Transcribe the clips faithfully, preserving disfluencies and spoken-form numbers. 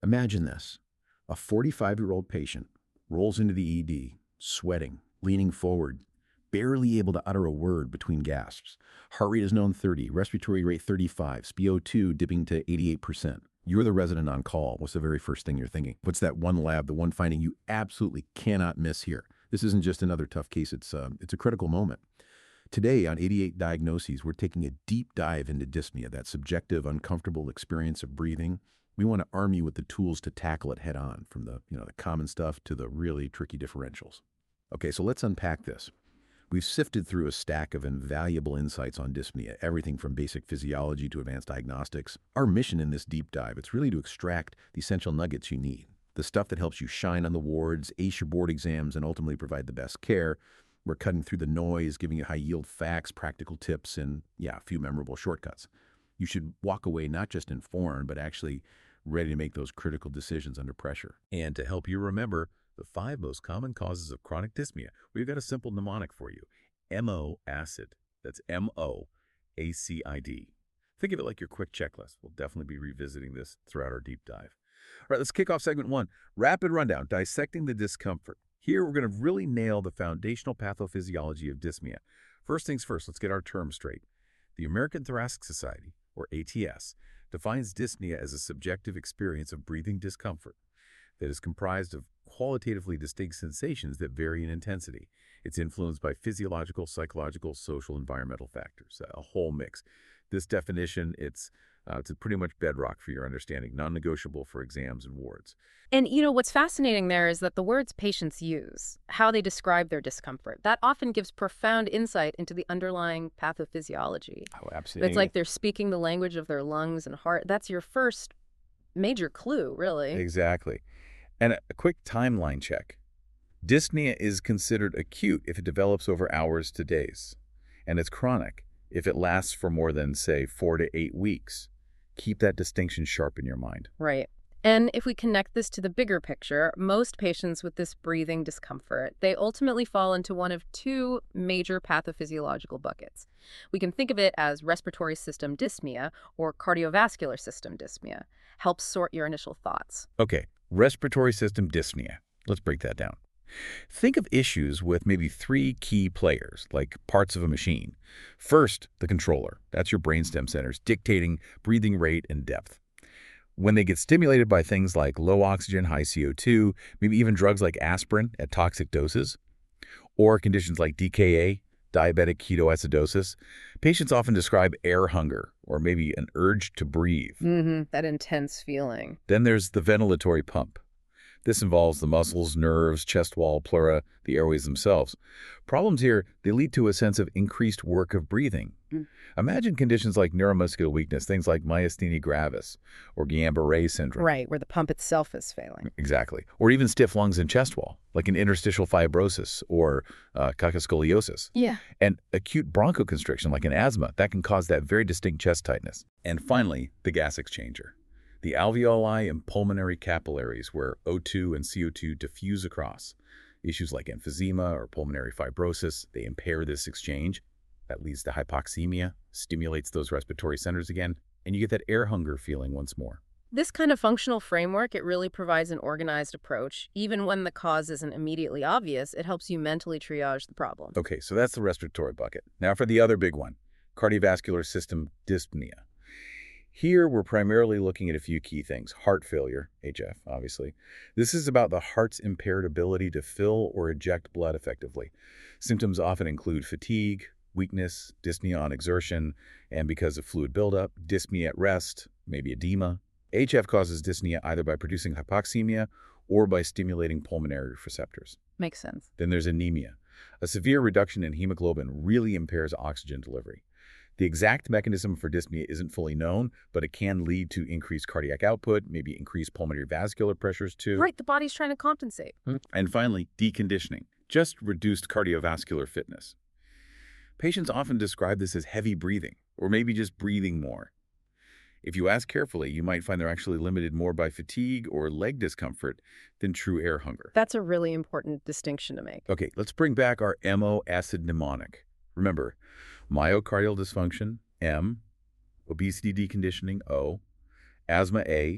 Imagine this. A forty-five-year-old patient rolls into the E D, sweating, leaning forward, barely able to utter a word between gasps. Heart rate is known thirty, respiratory rate thirty-five, S p O two dipping to eighty-eight percent. You're the resident on call. What's the very first thing you're thinking? What's that one lab, the one finding you absolutely cannot miss here? This isn't just another tough case. It's, uh, it's a critical moment. Today on eighty-eight Diagnoses, we're taking a deep dive into dyspnea, that subjective, uncomfortable experience of breathing. We want to arm you with the tools to tackle it head on, from the, you know, the common stuff to the really tricky differentials. Okay, so let's unpack this. We've sifted through a stack of invaluable insights on dyspnea, everything from basic physiology to advanced diagnostics. Our mission in this deep dive, it's really to extract the essential nuggets you need, the stuff that helps you shine on the wards, ace your board exams, and ultimately provide the best care. We're cutting through the noise, giving you high-yield facts, practical tips, and, yeah, a few memorable shortcuts. You should walk away not just informed, but actually ready to make those critical decisions under pressure. And to help you remember the five most common causes of chronic dyspnea, we've got a simple mnemonic for you. M O acid. That's M O A C I D. Think of it like your quick checklist. We'll definitely be revisiting this throughout our deep dive. All right, let's kick off segment one. Rapid rundown, dissecting the discomfort. Here, we're going to really nail the foundational pathophysiology of dyspnea. First things first, let's get our terms straight. The American Thoracic Society, or A T S, defines dyspnea as a subjective experience of breathing discomfort that is comprised of qualitatively distinct sensations that vary in intensity. It's influenced by physiological, psychological, social, environmental factors, a whole mix. This definition, it's, uh, it's a pretty much bedrock for your understanding, non-negotiable for exams and wards. And, you know, what's fascinating there is that the words patients use, how they describe their discomfort, that often gives profound insight into the underlying pathophysiology. Oh, absolutely. It's like they're speaking the language of their lungs and heart. That's your first major clue, really. Exactly. And a quick timeline check. Dyspnea is considered acute if it develops over hours to days, and it's chronic if it lasts for more than, say, four to eight weeks. Keep that distinction sharp in your mind. Right. And if we connect this to the bigger picture, most patients with this breathing discomfort, they ultimately fall into one of two major pathophysiological buckets. We can think of it as respiratory system dyspnea or cardiovascular system dyspnea. Helps sort your initial thoughts. Okay, respiratory system dyspnea. Let's break that down. Think of issues with maybe three key players, like parts of a machine. First, the controller. That's your brainstem centers, dictating breathing rate and depth. When they get stimulated by things like low oxygen, high C O two, maybe even drugs like aspirin at toxic doses, or conditions like D K A, diabetic ketoacidosis, patients often describe air hunger or maybe an urge to breathe. Mm-hmm. That intense feeling. Then there's the ventilatory pump. This involves the muscles, nerves, chest wall, pleura, the airways themselves. Problems here, they lead to a sense of increased work of breathing. Mm. Imagine conditions like neuromuscular weakness, things like myasthenia gravis or Guillain-Barré syndrome. Right, where the pump itself is failing. Exactly. Or even stiff lungs and chest wall, like an interstitial fibrosis or uh, cocciscoliosis. Yeah. And acute bronchoconstriction, like an asthma, that can cause that very distinct chest tightness. And finally, the gas exchanger. The alveoli and pulmonary capillaries where O two and C O two diffuse across. Issues like emphysema or pulmonary fibrosis, they impair this exchange. That leads to hypoxemia, stimulates those respiratory centers again, and you get that air hunger feeling once more. This kind of functional framework, it really provides an organized approach. Even when the cause isn't immediately obvious, it helps you mentally triage the problem. Okay, so that's the respiratory bucket. Now for the other big one, cardiovascular system dyspnea. Here, we're primarily looking at a few key things. Heart failure, H F, obviously. This is about the heart's impaired ability to fill or eject blood effectively. Symptoms often include fatigue, weakness, dyspnea on exertion, and because of fluid buildup, dyspnea at rest, maybe edema. H F causes dyspnea either by producing hypoxemia or by stimulating pulmonary receptors. Makes sense. Then there's anemia. A severe reduction in hemoglobin really impairs oxygen delivery. The exact mechanism for dyspnea isn't fully known, but it can lead to increased cardiac output, maybe increased pulmonary vascular pressures too. Right, the body's trying to compensate. And finally, deconditioning, just reduced cardiovascular fitness. Patients often describe this as heavy breathing, or maybe just breathing more. If you ask carefully, you might find they're actually limited more by fatigue or leg discomfort than true air hunger. That's a really important distinction to make. Okay, let's bring back our M O acid mnemonic. Remember, myocardial dysfunction, M, obesity deconditioning, O, asthma, A,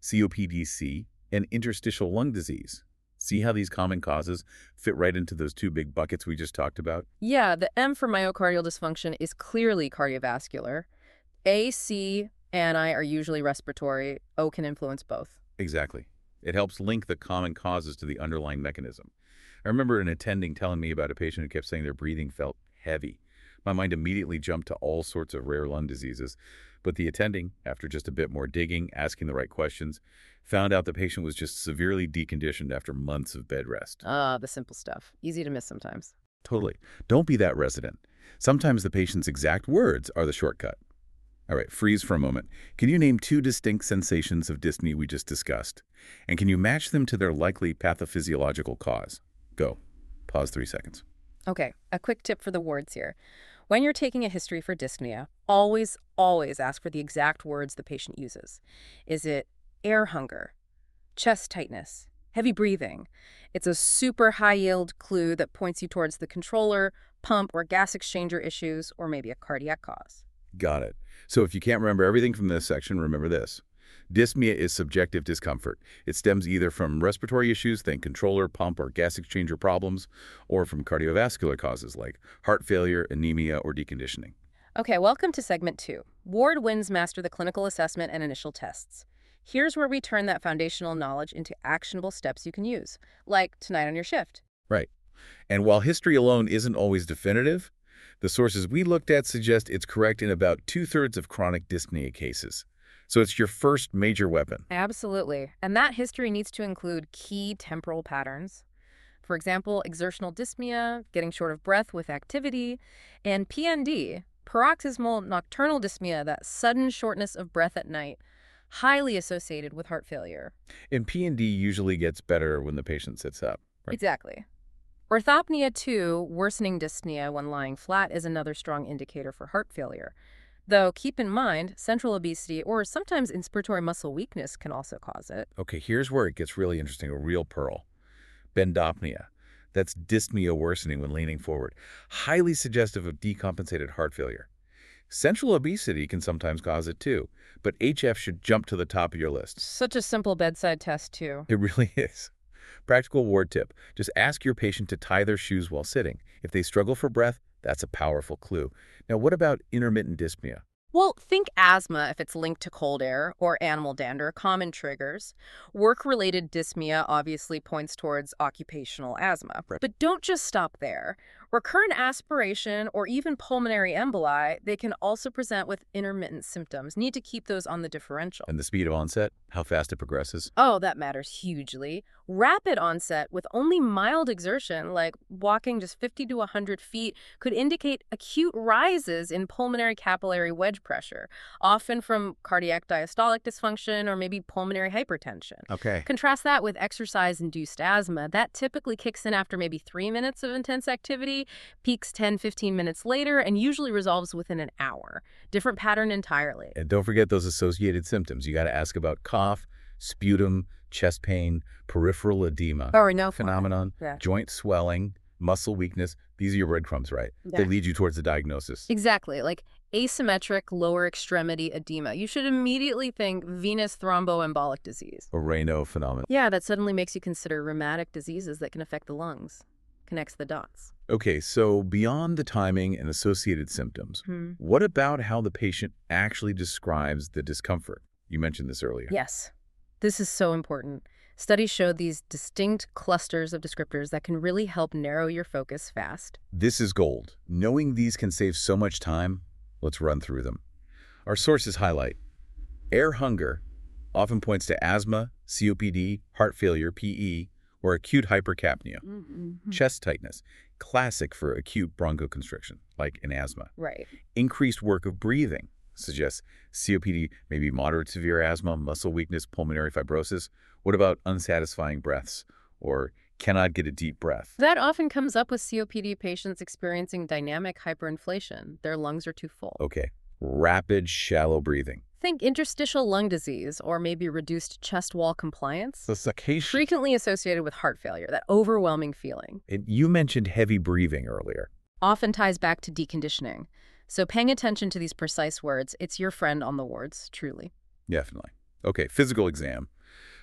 C O P D C, and interstitial lung disease. See how these common causes fit right into those two big buckets we just talked about? Yeah, the M for myocardial dysfunction is clearly cardiovascular. A, C, and I are usually respiratory. O can influence both. Exactly. It helps link the common causes to the underlying mechanism. I remember an attending telling me about a patient who kept saying their breathing felt heavy. My mind immediately jumped to all sorts of rare lung diseases, but the attending, after just a bit more digging, asking the right questions, found out the patient was just severely deconditioned after months of bed rest. Ah, the simple stuff. Easy to miss sometimes. Totally. Don't be that resident. Sometimes the patient's exact words are the shortcut. All right, freeze for a moment. Can you name two distinct sensations of dyspnea we just discussed? And can you match them to their likely pathophysiological cause? Go. Pause three seconds. Okay, a quick tip for the words here. When you're taking a history for dyspnea, always, always ask for the exact words the patient uses. Is it air hunger, chest tightness, heavy breathing? It's a super high-yield clue that points you towards the controller, pump, or gas exchanger issues, or maybe a cardiac cause. Got it. So if you can't remember everything from this section, remember this. Dyspnea is subjective discomfort. It stems either from respiratory issues, think controller, pump, or gas exchanger problems, or from cardiovascular causes like heart failure, anemia, or deconditioning. Okay, welcome to segment two. Ward wins master the clinical assessment and initial tests. Here's where we turn that foundational knowledge into actionable steps you can use, like tonight on your shift. Right. And while history alone isn't always definitive, the sources we looked at suggest it's correct in about two-thirds of chronic dyspnea cases. So it's your first major weapon. Absolutely. And that history needs to include key temporal patterns. For example, exertional dyspnea, getting short of breath with activity, and P N D, paroxysmal nocturnal dyspnea, that sudden shortness of breath at night, highly associated with heart failure. And P N D usually gets better when the patient sits up. Right? Exactly. Orthopnea, too, worsening dyspnea when lying flat, is another strong indicator for heart failure. Though, keep in mind, central obesity or sometimes inspiratory muscle weakness can also cause it. Okay, here's where it gets really interesting, a real pearl. Bendopnea. That's dyspnea worsening when leaning forward. Highly suggestive of decompensated heart failure. Central obesity can sometimes cause it too, but H F should jump to the top of your list. Such a simple bedside test, too. It really is. Practical ward tip. Just ask your patient to tie their shoes while sitting. If they struggle for breath, that's a powerful clue. Now, what about intermittent dyspnea? Well, think asthma if it's linked to cold air, or animal dander, common triggers. Work-related dyspnea obviously points towards occupational asthma. Right. But don't just stop there. Recurrent aspiration or even pulmonary emboli, they can also present with intermittent symptoms. Need to keep those on the differential. And the speed of onset? How fast it progresses? Oh, that matters hugely. Rapid onset with only mild exertion, like walking just fifty to one hundred feet, could indicate acute rises in pulmonary capillary wedge pressure, often from cardiac diastolic dysfunction or maybe pulmonary hypertension. Okay. Contrast that with exercise-induced asthma. That typically kicks in after maybe three minutes of intense activity, peaks ten, fifteen minutes later, and usually resolves within an hour. Different pattern entirely. And don't forget those associated symptoms. You got to ask about cough, sputum, chest pain, peripheral edema, Or no phenomenon, Yeah. joint swelling, muscle weakness. These are your breadcrumbs, right? Yeah. They lead you towards the diagnosis. Exactly, like asymmetric lower extremity edema. You should immediately think venous thromboembolic disease. Or Raynaud phenomenon. Yeah, that suddenly makes you consider rheumatic diseases that can affect the lungs. Connects the dots. Okay, so beyond the timing and associated symptoms, Hmm. what about how the patient actually describes the discomfort? You mentioned this earlier. Yes, this is so important. Studies showed these distinct clusters of descriptors that can really help narrow your focus fast. This is gold. Knowing these can save so much time, let's run through them. Our sources highlight air hunger often points to asthma, C O P D, heart failure, P E, or acute hypercapnia. Mm-hmm. Chest tightness, classic for acute bronchoconstriction, like in asthma. Right. Increased work of breathing suggests C O P D, maybe moderate severe asthma, muscle weakness, pulmonary fibrosis. What about unsatisfying breaths or cannot get a deep breath? That often comes up with C O P D patients experiencing dynamic hyperinflation. Their lungs are too full. Okay, rapid, shallow breathing. Think interstitial lung disease or maybe reduced chest wall compliance. The suffocation. Frequently associated with heart failure, that overwhelming feeling. And you mentioned heavy breathing earlier. Often ties back to deconditioning. So paying attention to these precise words, it's your friend on the wards, truly. Definitely. Okay, physical exam.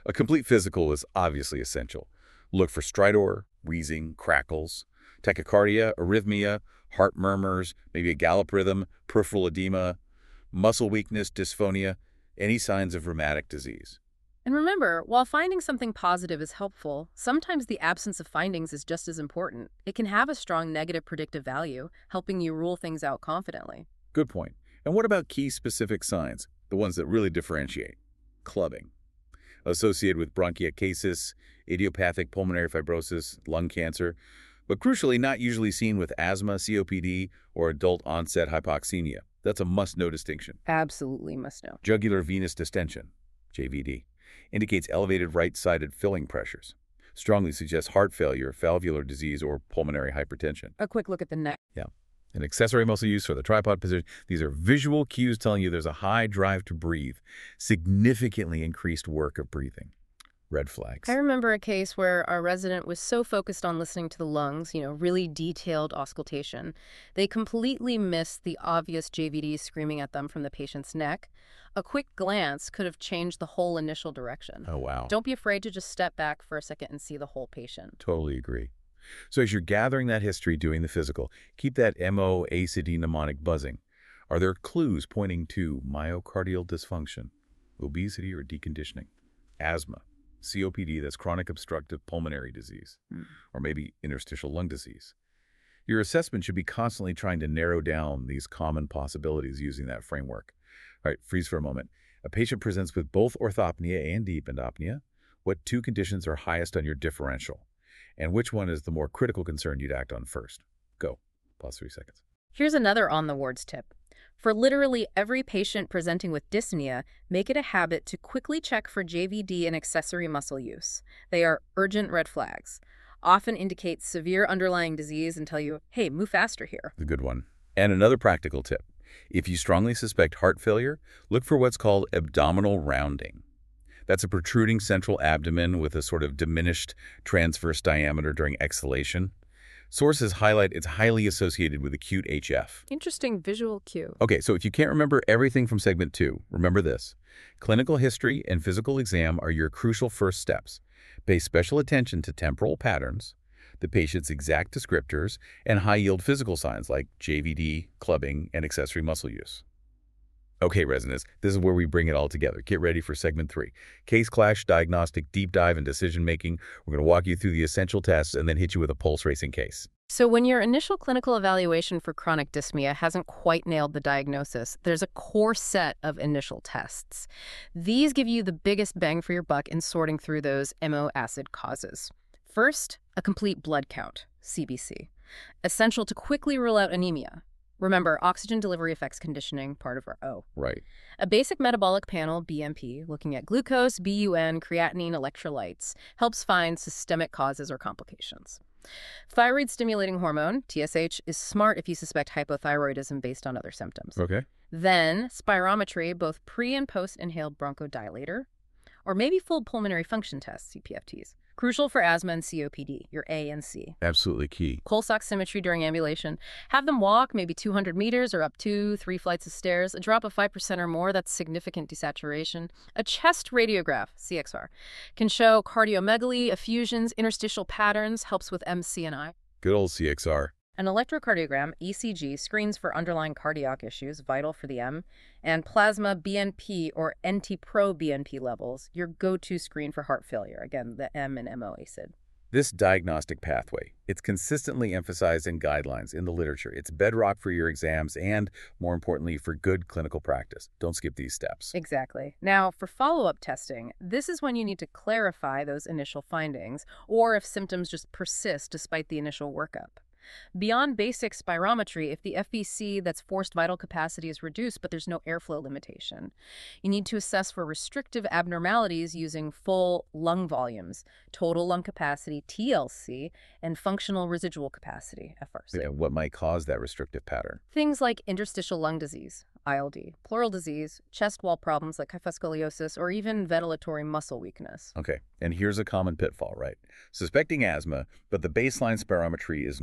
A complete physical is obviously essential. Look for stridor, wheezing, crackles, tachycardia, arrhythmia, heart murmurs, maybe a gallop rhythm, peripheral edema, muscle weakness, dysphonia, any signs of rheumatic disease. And remember, while finding something positive is helpful, sometimes the absence of findings is just as important. It can have a strong negative predictive value, helping you rule things out confidently. Good point. And what about key specific signs, the ones that really differentiate? Clubbing, associated with bronchiectasis, idiopathic pulmonary fibrosis, lung cancer, but crucially not usually seen with asthma, C O P D, or adult-onset hypoxemia. That's a must-know distinction. Absolutely must know. Jugular venous distension, J V D, indicates elevated right-sided filling pressures. Strongly suggests heart failure, valvular disease, or pulmonary hypertension. A quick look at the neck. Yeah. And accessory muscle use for the tripod position. These are visual cues telling you there's a high drive to breathe, significantly increased work of breathing. Red flags. I remember a case where our resident was so focused on listening to the lungs, you know, really detailed auscultation, they completely missed the obvious J V D screaming at them from the patient's neck. A quick glance could have changed the whole initial direction. Oh, wow. Don't be afraid to just step back for a second and see the whole patient. Totally agree. So as you're gathering that history doing the physical, keep that M O A C D mnemonic buzzing. Are there clues pointing to myocardial dysfunction, obesity or deconditioning, asthma, C O P D, that's chronic obstructive pulmonary disease, Hmm. or maybe interstitial lung disease? Your assessment should be constantly trying to narrow down these common possibilities using that framework. All right, freeze for a moment. A patient presents with both orthopnea and deep endopnea. What two conditions are highest on your differential? And which one is the more critical concern you'd act on first? Go. Pause three seconds. Here's another on-the-wards tip. For literally every patient presenting with dyspnea, make it a habit to quickly check for J V D and accessory muscle use. They are urgent red flags, often indicate severe underlying disease and tell you, hey, move faster here. The good one. And another practical tip. If you strongly suspect heart failure, look for what's called abdominal rounding. That's a protruding central abdomen with a sort of diminished transverse diameter during exhalation. Sources highlight it's highly associated with acute H F. Interesting visual cue. Okay, so if you can't remember everything from segment two, remember this. Clinical history and physical exam are your crucial first steps. Pay special attention to temporal patterns, the patient's exact descriptors, and high-yield physical signs like J V D, clubbing, and accessory muscle use. Okay, residents, this is where we bring it all together. Get ready for segment three. Case clash, diagnostic, deep dive, and decision-making. We're going to walk you through the essential tests and then hit you with a pulse racing case. So when your initial clinical evaluation for chronic dyspnea hasn't quite nailed the diagnosis, there's a core set of initial tests. These give you the biggest bang for your buck in sorting through those M O acid causes. First, a complete blood count, C B C. Essential to quickly rule out anemia. Remember, oxygen delivery affects conditioning, part of our O. Right. A basic metabolic panel, B M P, looking at glucose, B U N, creatinine, electrolytes, helps find systemic causes or complications. Thyroid-stimulating hormone, T S H, is smart if you suspect hypothyroidism based on other symptoms. Okay. Then, spirometry, both pre- and post-inhaled bronchodilator, or maybe full pulmonary function tests, C P F Ts. Crucial for asthma and C O P D, your A and C. Absolutely key. Pulse oximetry during ambulation. Have them walk maybe two hundred meters or up two, three flights of stairs. A drop of five percent or more, that's significant desaturation. A chest radiograph, C X R, can show cardiomegaly, effusions, interstitial patterns, helps with M C and I. Good old C X R. An electrocardiogram, E C G, screens for underlying cardiac issues, vital for the M, and plasma B N P or N T-pro B N P levels, your go-to screen for heart failure, again, the M and M O A C I D. This diagnostic pathway, it's consistently emphasized in guidelines in the literature. It's bedrock for your exams and, more importantly, for good clinical practice. Don't skip these steps. Exactly. Now, for follow-up testing, this is when you need to clarify those initial findings, or if symptoms just persist despite the initial workup. Beyond basic spirometry, if the F V C that's forced vital capacity is reduced but there's no airflow limitation, you need to assess for restrictive abnormalities using full lung volumes, total lung capacity, T L C, and functional residual capacity, F R C. Yeah, what might cause that restrictive pattern? Things like interstitial lung disease, I L D, pleural disease, chest wall problems like kyphoscoliosis, or even ventilatory muscle weakness. Okay, and here's a common pitfall, right? Suspecting asthma, but the baseline spirometry is normal.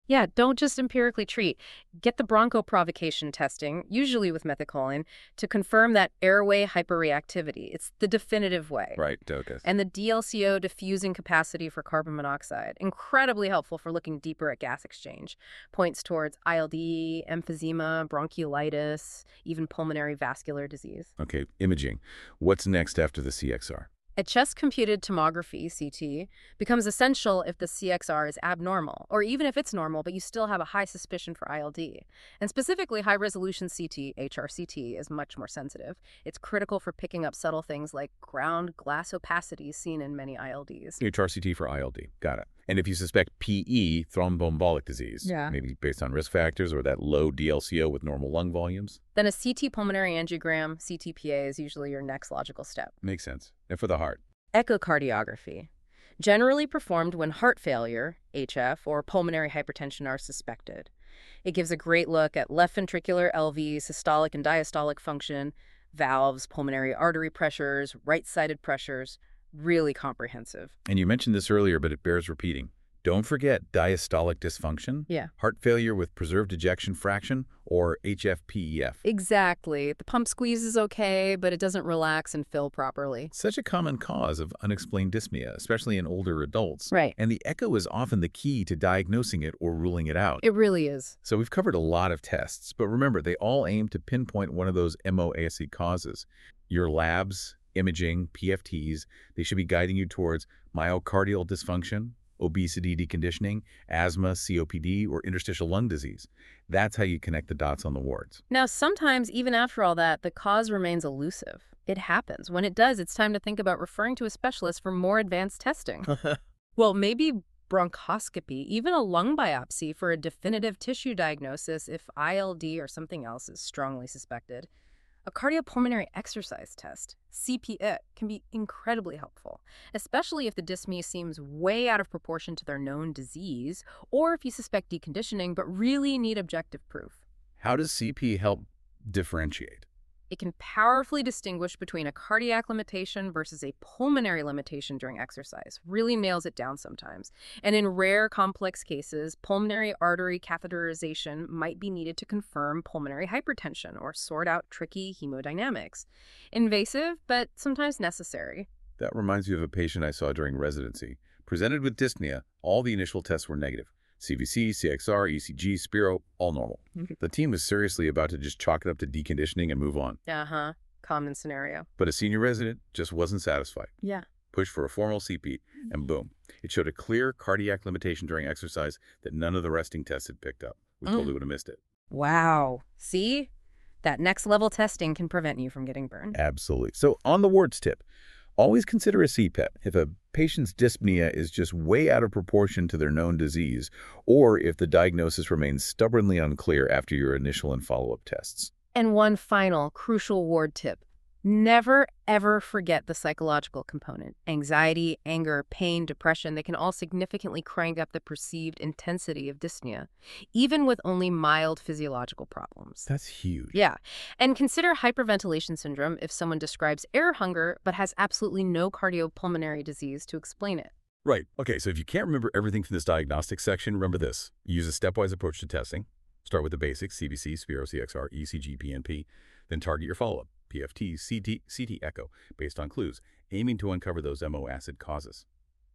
Yeah, don't just empirically treat. Get the bronchoprovocation testing, usually with methacholine, to confirm that airway hyperreactivity. It's the definitive way. Right, DOCAS. And the D L C O diffusing capacity for carbon monoxide, incredibly helpful for looking deeper at gas exchange. Points towards I L D, emphysema, bronchiolitis, even pulmonary vascular disease. Okay, imaging. What's next after the C X R? A chest-computed tomography, C T, becomes essential if the C X R is abnormal, or even if it's normal, but you still have a high suspicion for I L D. And specifically, high-resolution C T, H R C T, is much more sensitive. It's critical for picking up subtle things like ground glass opacity seen in many I L Ds. H R C T for I L D. Got it. And if you suspect P E, thromboembolic disease, Yeah. maybe based on risk factors or that low D L C O with normal lung volumes? Then a C T pulmonary angiogram, C T P A, is usually your next logical step. Makes sense. And for the heart? Echocardiography, generally performed when heart failure, H F, or pulmonary hypertension are suspected. It gives a great look at left ventricular L V, systolic and diastolic function, valves, pulmonary artery pressures, right-sided pressures. Really comprehensive. And you mentioned this earlier, but it bears repeating. Don't forget diastolic dysfunction, Yeah. heart failure with preserved ejection fraction, or H F P E F. Exactly. The pump squeeze is okay, but it doesn't relax and fill properly. Such a common cause of unexplained dyspnea, especially in older adults. Right. And the echo is often the key to diagnosing it or ruling it out. It really is. So we've covered a lot of tests, but remember, they all aim to pinpoint one of those M O A S C causes. Your labs, imaging, P F Ts, they should be guiding you towards myocardial dysfunction, obesity deconditioning, asthma, C O P D, or interstitial lung disease. That's how you connect the dots on the wards. Now, sometimes, even after all that, the cause remains elusive. It happens. When it does, it's time to think about referring to a specialist for more advanced testing. Well, maybe bronchoscopy, even a lung biopsy for a definitive tissue diagnosis if I L D or something else is strongly suspected. A cardiopulmonary exercise test, C P I, can be incredibly helpful, especially if the dyspnea seems way out of proportion to their known disease, or if you suspect deconditioning but really need objective proof. How does C P help differentiate? It can powerfully distinguish between a cardiac limitation versus a pulmonary limitation during exercise. Really nails it down sometimes. And in rare, complex cases, pulmonary artery catheterization might be needed to confirm pulmonary hypertension or sort out tricky hemodynamics. Invasive, but sometimes necessary. That reminds me of a patient I saw during residency. Presented with dyspnea, all the initial tests were negative. C V C, C X R, E C G, Spiro, all normal. The team was seriously about to just chalk it up to deconditioning and move on. Uh-huh. Common scenario. But a senior resident just wasn't satisfied. Yeah. Pushed for a formal C P, and boom. It showed a clear cardiac limitation during exercise that none of the resting tests had picked up. We Mm. totally would have missed it. Wow. See? That next level testing can prevent you from getting burned. Absolutely. So on the wards tip, always consider a C PET if a patient's dyspnea is just way out of proportion to their known disease, or if the diagnosis remains stubbornly unclear after your initial and follow-up tests. And one final crucial ward tip. Never, ever forget the psychological component. Anxiety, anger, pain, depression, they can all significantly crank up the perceived intensity of dyspnea, even with only mild physiological problems. That's huge. Yeah. And consider hyperventilation syndrome if someone describes air hunger but has absolutely no cardiopulmonary disease to explain it. Right. Okay, so if you can't remember everything from this diagnostic section, remember this. Use a stepwise approach to testing. Start with the basics, C V C, Spiro, C X R, E C G, P N P. Then target your follow-up, P F T, C T, C T echo, based on clues, aiming to uncover those M O acid causes.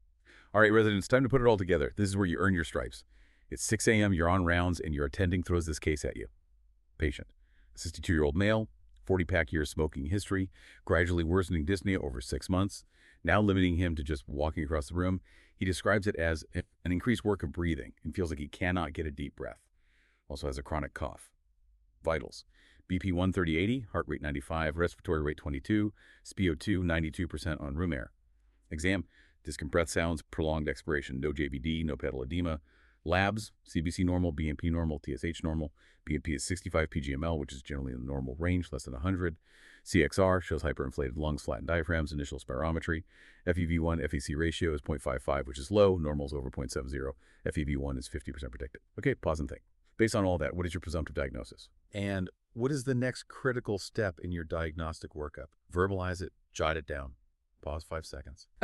All right, residents, time to put it all together. This is where you earn your stripes. It's six A M, you're on rounds, and your attending throws this case at you. Patient, a sixty-two-year-old male, forty-pack years smoking history, gradually worsening dyspnea over six months, now limiting him to just walking across the room. He describes it as an increased work of breathing and feels like he cannot get a deep breath. Also has a chronic cough. Vitals. B P one thirty eighty, heart rate ninety-five, respiratory rate twenty-two, S p O two ninety-two percent on room air. Exam, discompressed breath sounds, prolonged expiration, no J V D, no pedal edema. Labs, C B C normal, B N P normal, T S H normal. B N P is sixty-five P G M L, which is generally in the normal range, less than one hundred. C X R shows hyperinflated lungs, flattened diaphragms, initial spirometry. F E V one F E C ratio is zero point five five, which is low. Normal is over zero point seven zero. F E V one is fifty percent predicted. Okay, pause and think. Based on all that, what is your presumptive diagnosis? And what is the next critical step in your diagnostic workup? Verbalize it, jot it down. Pause five seconds. Okay,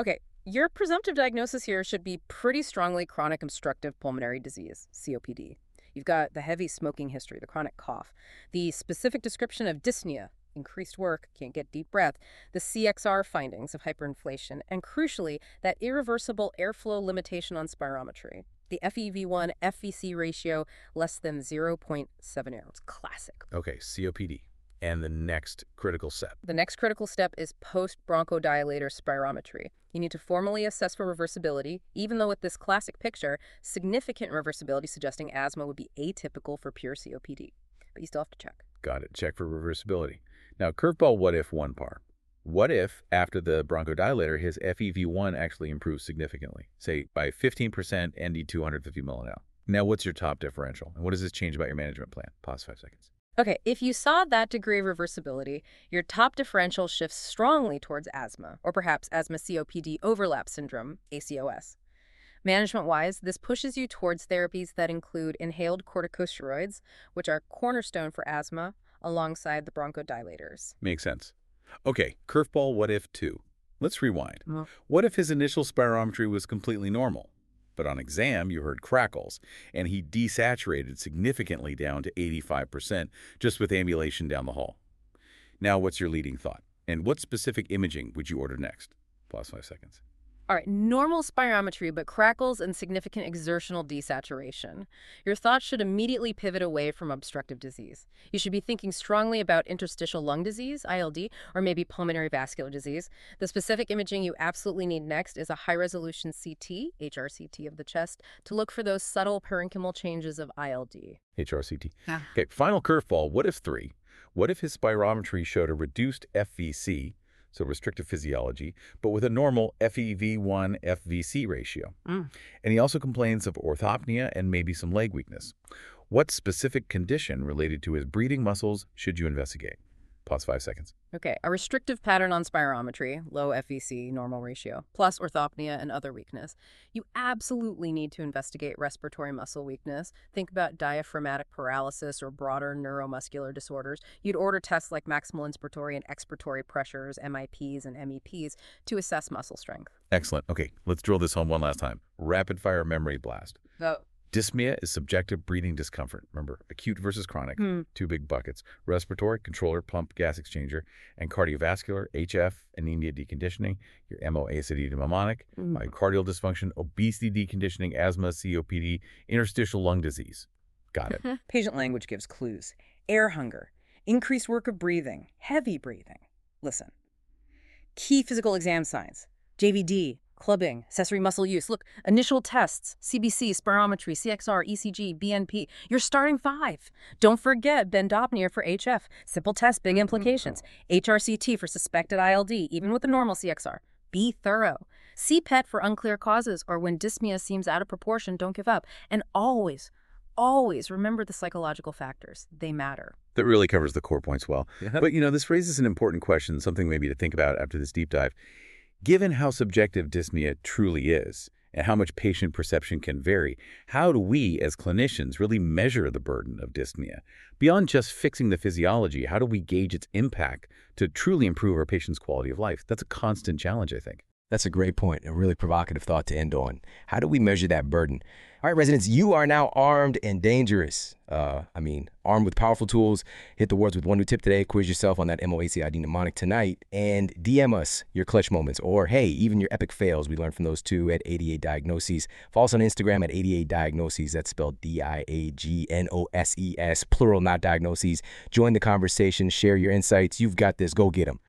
Your presumptive diagnosis here should be pretty strongly chronic obstructive pulmonary disease, C O P D. You've got the heavy smoking history, the chronic cough, the specific description of dyspnea, increased work, can't get deep breath, the C X R findings of hyperinflation, and crucially, that irreversible airflow limitation on spirometry. The F E V one F V C ratio less than zero point seven zero. It's classic. Okay, C O P D. And the next critical step. The next critical step is post-bronchodilator spirometry. You need to formally assess for reversibility, even though with this classic picture, significant reversibility suggesting asthma would be atypical for pure C O P D. But you still have to check. Got it. Check for reversibility. Now, curveball what if one par. What if, after the bronchodilator, his F E V one actually improves significantly, say by fifteen percent N D two hundred fifty millinal? Now, what's your top differential? And what does this change about your management plan? Pause five seconds. Okay, if you saw that degree of reversibility, your top differential shifts strongly towards asthma, or perhaps asthma-C O P D overlap syndrome, A C O S. Management-wise, this pushes you towards therapies that include inhaled corticosteroids, which are cornerstone for asthma, alongside the bronchodilators. Makes sense. Okay, curveball what if two. Let's rewind. Well, What if his initial spirometry was completely normal? But on exam, you heard crackles, and he desaturated significantly down to eighty-five percent just with ambulation down the hall. Now, what's your leading thought? And what specific imaging would you order next? Pause five seconds. all right, normal spirometry, but crackles and significant exertional desaturation. Your thoughts should immediately pivot away from obstructive disease. You should be thinking strongly about interstitial lung disease, I L D, or maybe pulmonary vascular disease. The specific imaging you absolutely need next is a high-resolution C T, H R C T of the chest, to look for those subtle parenchymal changes of I L D. H R C T. Yeah. Okay, final curveball. What if three? What if his spirometry showed a reduced F V C, so restrictive physiology, but with a normal F E V one F V C ratio? Mm. And he also complains of orthopnea and maybe some leg weakness. What specific condition related to his breathing muscles should you investigate? Pause five seconds. Okay, a restrictive pattern on spirometry, low F V C, normal ratio, plus orthopnea and other weakness. You absolutely need to investigate respiratory muscle weakness. Think about diaphragmatic paralysis or broader neuromuscular disorders. You'd order tests like maximal inspiratory and expiratory pressures, M I Ps and M E Ps, to assess muscle strength. Excellent. Okay, let's drill this home one last time. Rapid fire memory blast. Go. Dyspnea is subjective breathing discomfort. Remember, acute versus chronic, Hmm. two big buckets. Respiratory, controller, pump, gas exchanger, and cardiovascular, H F, anemia deconditioning, your M O acidity mnemonic, Mm. myocardial dysfunction, obesity deconditioning, asthma, C O P D, interstitial lung disease. Got it. Patient language gives clues. Air hunger, increased work of breathing, heavy breathing. Listen. Key physical exam signs. J V D, clubbing, accessory muscle use. Look, initial tests, C B C, spirometry, C X R, E C G, B N P. You're starting five. Don't forget bendopnea for H F. Simple test, big implications. H R C T for suspected I L D, even with a normal C X R. Be thorough. C P E T for unclear causes, or when dyspnea seems out of proportion, don't give up. And always, always remember the psychological factors. They matter. That really covers the core points well. Yeah. But, you know, this raises an important question, something maybe to think about after this deep dive. Given how subjective dyspnea truly is and how much patient perception can vary, how do we as clinicians really measure the burden of dyspnea? Beyond just fixing the physiology, how do we gauge its impact to truly improve our patients' quality of life? That's a constant challenge, I think. That's a great point, a really provocative thought to end on. How do we measure that burden? All right, residents, you are now armed and dangerous. Uh, I mean, armed with powerful tools. Hit the words with one new tip today. Quiz yourself on that M O A C I D mnemonic tonight and D M us your clutch moments or, hey, even your epic fails. We learned from those two at eighty-eight Diagnoses. Follow us on Instagram at eighty-eight Diagnoses. That's spelled D I A G N O S E S, plural, not diagnoses. Join the conversation. Share your insights. You've got this. Go get them.